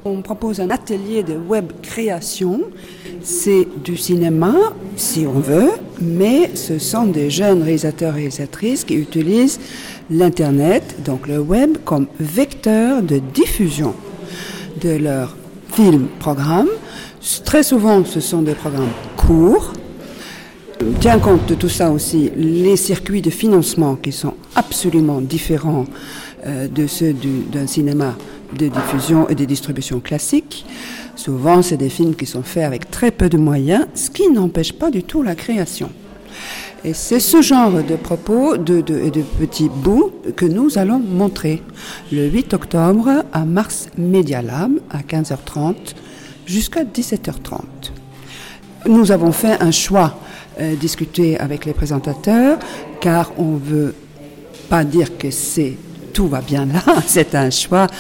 On propose un atelier de web création. C'est du cinéma, si on veut, mais ce sont des jeunes réalisateurs et réalisatrices qui utilisent l'Internet, donc le web, comme vecteur de diffusion de leurs films, programmes. Très souvent, ce sont des programmes courts. Tient compte de tout ça aussi les circuits de financement qui sont absolument différents de ceux d'un cinéma de diffusion et de distribution classique. Souvent, c'est des films qui sont faits avec très peu de moyens, ce qui n'empêche pas du tout la création. Et c'est ce genre de propos et de petits bouts que nous allons montrer le 8 octobre à Mars Media Lab à 15h30 jusqu'à 17h30. Nous avons fait un choix discuté avec les présentateurs car on ne veut pas dire que tout va bien là, c'est un choix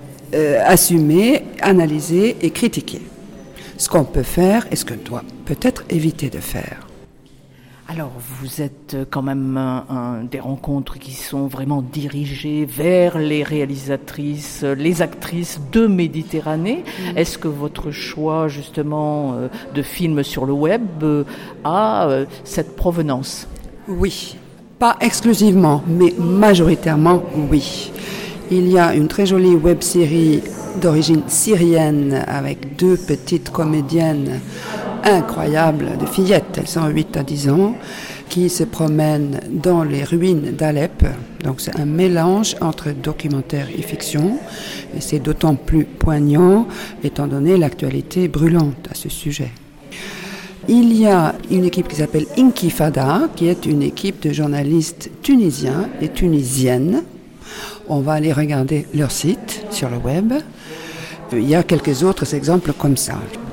assumé, analysé et critiqué. Ce qu'on peut faire et ce qu'on doit peut-être éviter de faire. Alors, vous êtes quand même des rencontres qui sont vraiment dirigées vers les réalisatrices, les actrices de Méditerranée. Est-ce que votre choix, justement, de films sur le web a cette provenance ? Oui, pas exclusivement, mais majoritairement, oui. Il y a une très jolie web-série d'origine syrienne avec 2 petites comédiennes incroyables, de fillettes, elles sont 8 à 10 ans, qui se promènent dans les ruines d'Alep. Donc c'est un mélange entre documentaire et fiction, et c'est d'autant plus poignant étant donné l'actualité brûlante à ce sujet. Il y a une équipe qui s'appelle Inkifada, qui est une équipe de journalistes tunisiens et tunisiennes. On va aller regarder leur site sur le web. Il y a quelques autres exemples comme ça.